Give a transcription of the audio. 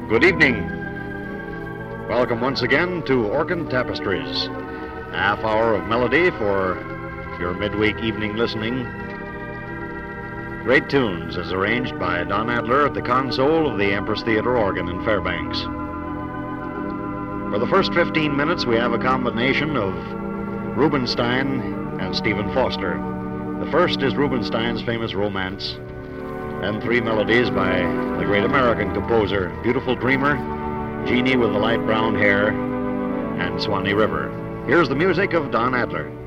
Good evening. Welcome once again to Organ Tapestries. A half hour of melody for your midweek evening listening. Great tunes as arranged by Don Adler at the console of the Empress Theater organ in Fairbanks. For the first 15 minutes, we have a combination of Rubinstein and Stephen Foster. The first is Rubinstein's famous Romance, and three melodies by the great American composer, Beautiful Dreamer, Jeannie with the Light Brown Hair, and Swanee River. Here's the music of Don Adler.